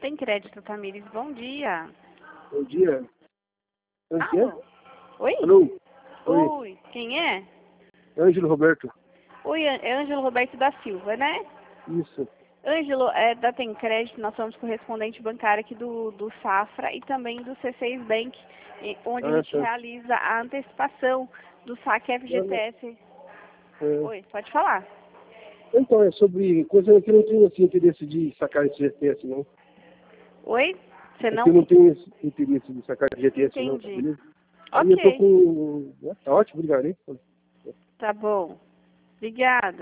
Tem crédito, Tamires. Bom dia. Bom dia. Quem é? Oi? Alô? Oi. Oi. Quem é? Ângelo Roberto. Oi, é Ângelo Roberto da Silva, né? Isso. Ângelo, da Tem Crédito, nós somos correspondente bancário aqui do Safra e também do C6 Bank, onde a gente Tá. realiza a antecipação do saque FGTS. É. Oi, pode falar. Então, é sobre coisa que eu não tenho assim, interesse de sacar esse GTS, não. Oi? Você É que não... eu não tenho esse interesse de sacar GTS, não, tá Entendi. beleza? Aí eu tô Ok, com... Tá ótimo, obrigado, hein? tá bom. Obrigada.